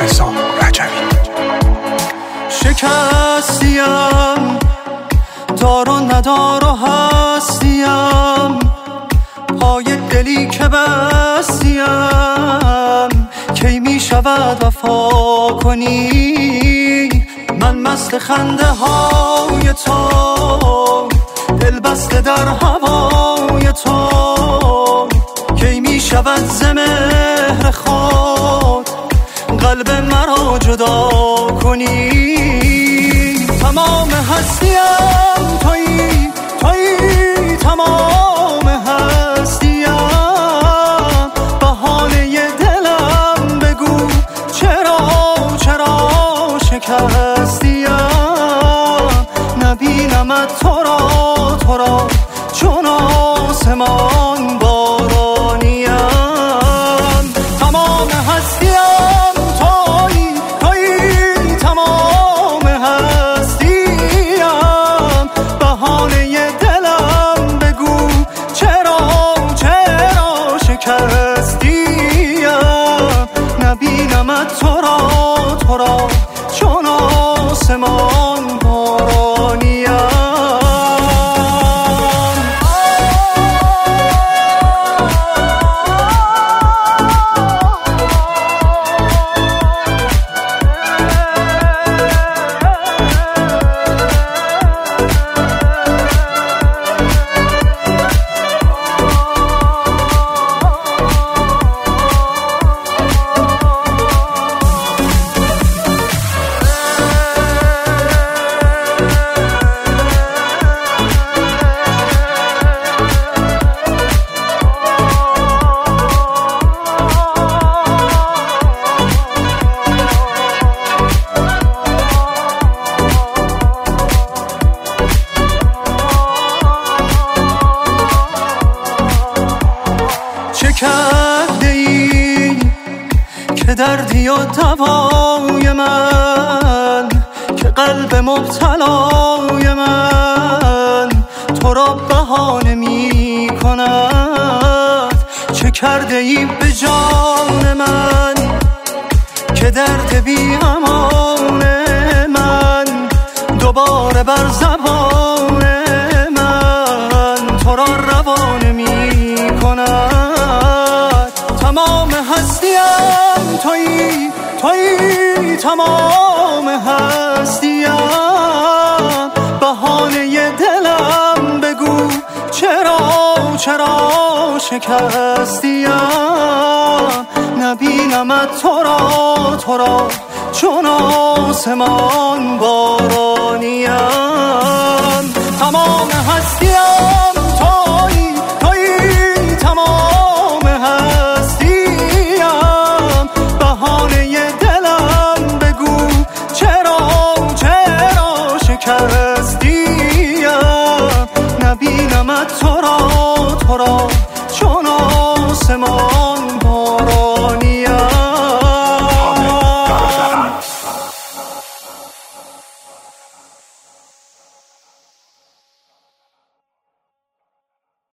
رضا رجوی. شکستیم دار و ندار و هستیم، پای دلی که بستیم کی می شود وفا کنی؟ من مست خنده های تو، دل بسته در هوای تو، کی می شود ز مهر خود قلب مرا جدا کنی؟ تمام هستیم تویی، تویی تمام هستیم، بهانه دلم بگو چرا شکستیم؟ نبینمت تو را چون آسمان بارانیم. تمام هستیم تویی، تویی تمام هستیم، بهانه دلم بگو چرا شکستیم؟ نبینمت تو را چون آسمان بارانیم. چه کرده ای که دردی و دوای من، که قلب مبتلای من تو را بهانه می کند؟ چه کرده ای به جان من که درد بی امان من دوباره بر زبان من تو را روانه می کند؟ تمام هستیم تویی، تویی تمام هستیم، بهانه دلم بگو چرا شکستیم؟ نبینمت تو را چون آسمان بارانیم. تمام هستیم